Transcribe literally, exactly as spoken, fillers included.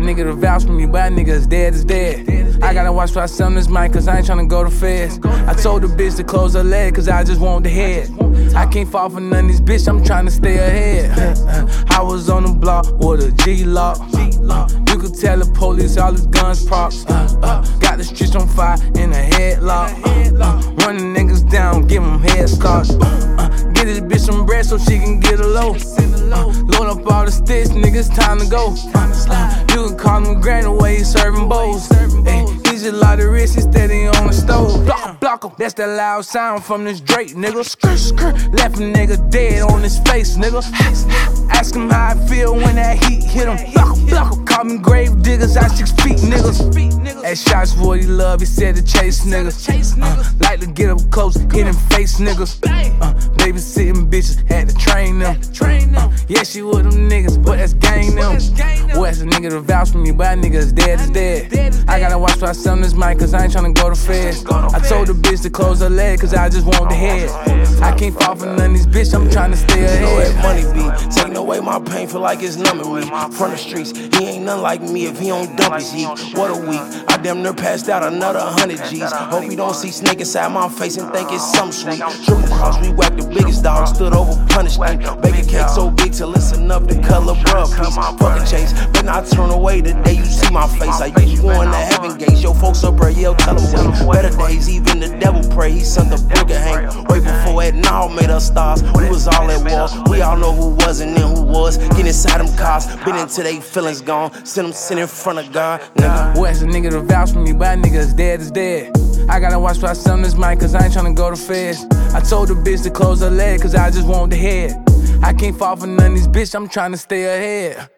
nigga to vouch for me, but that nigga is dead is dead. I gotta watch what I sell on this mic, cause I ain't tryna go to feds. I told the bitch to close her leg, cause I just want the head. I can't fall for none of these bitch, I'm tryna stay ahead. I was on the block with a G-lock. You could tell the police all his guns props. Got the streets on fire in a headlock. Run the niggas down, give them head scars. Get this bitch some bread so she can get a low. Load up all the sticks, niggas, time to go. You can call him granny way he serving bowls. He's just like the wrist, he's steady on the stove. Block, block him, that's that loud sound from this Drake, nigga. Skr, skr, left a nigga dead on his face, nigga. Ask him how I feel when that heat hit him. Block him, block him, call me grave diggers, I six feet, niggas. That shots what he love, he said to chase niggas. Uh, like to get up close, hit him face, niggas. Uh, babysitting bitches, had to train them. Uh, yeah, she with them niggas, but that's gang them. Well, that's a nigga to vouch for me, but that nigga is dead is dead. I gotta watch what I sell on this mic, cause I ain't tryna go to feds. I told the bitch to close her leg, cause I just want the head. I can't fall for none of these bitch, I'm tryna stay ahead. You know that money be taking away my pain, feel like it's numbing me. From the streets, he ain't nothing like me if he don't dump his heat. What a week, I damn near passed out another hundred G's. Hope you don't see snake inside my face and think it's some sweet. Triple cross, we whacked the biggest dog, stood over punished me. Baby cake so big till it's enough to color bruh piece. Fucking chase, but not turn away the day you see my face. I used going to heaven gates, yo folks up there, yell, tell them wait. Better days, even the devil pray, he sent the book of hang. Way before it now made us stars, we was all at war. We all know who wasn't and who was. Get inside them cars, been into they feelings gone. Send them sit in front of God, nigga. Well, that's a nigga to vouch for me, but that nigga is dead is dead. I gotta watch what I sell on this mic, cause I ain't tryna go to feds. I told the bitch to close her leg, cause I just want the head. I can't fall for none of these bitch, I'm tryna stay ahead.